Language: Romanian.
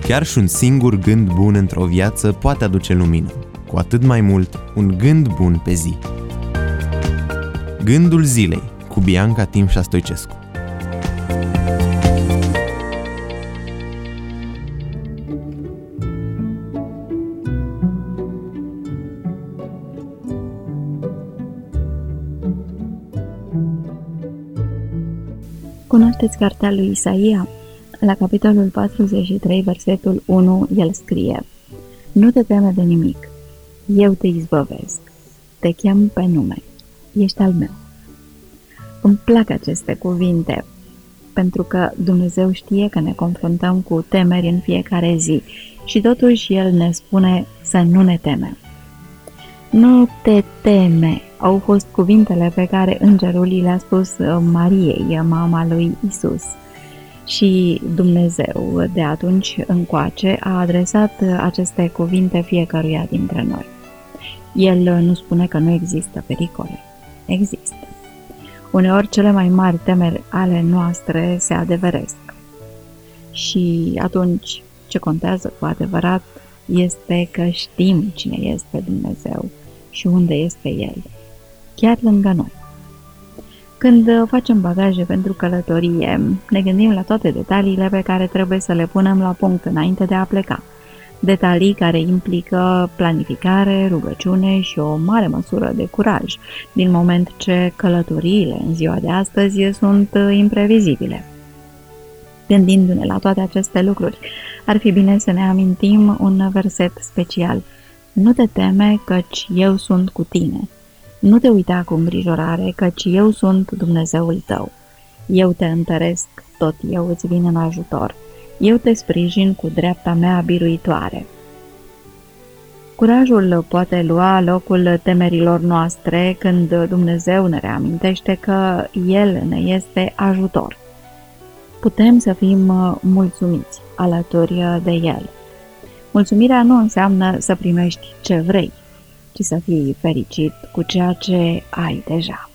Chiar și un singur gând bun într-o viață poate aduce lumină, cu atât mai mult un gând bun pe zi. Gândul zilei cu Bianca Timșa Stoicescu. Cunoașteți cartea lui Isaia? La capitolul 43, versetul 1, el scrie: Nu te teme de nimic, eu te izbăvesc, te chem pe nume, ești al meu. Îmi plac aceste cuvinte, pentru că Dumnezeu știe că ne confruntăm cu temeri în fiecare zi și totuși El ne spune să nu ne temem. Nu te teme, au fost cuvintele pe care îngerul le-a spus Mariei, mama lui Isus. Și Dumnezeu de atunci încoace a adresat aceste cuvinte fiecăruia dintre noi. El nu spune că nu există pericole. Există. Uneori cele mai mari temeri ale noastre se adeveresc. Și atunci ce contează cu adevărat este că știm cine este Dumnezeu și unde este El, chiar lângă noi. Când facem bagaje pentru călătorie, ne gândim la toate detaliile pe care trebuie să le punem la punct înainte de a pleca. Detalii care implică planificare, rugăciune și o mare măsură de curaj, din moment ce călătoriile în ziua de astăzi sunt imprevizibile. Gândindu-ne la toate aceste lucruri, ar fi bine să ne amintim un verset special. Nu te teme, căci eu sunt cu tine. Nu te uita cu îngrijorare, căci eu sunt Dumnezeul tău. Eu te întăresc, tot eu îți vin în ajutor. Eu te sprijin cu dreapta mea biruitoare. Curajul poate lua locul temerilor noastre când Dumnezeu ne reamintește că El ne este ajutor. Putem să fim mulțumiți alături de El. Mulțumirea nu înseamnă să primești ce vrei, ci să fii fericit cu ceea ce ai deja.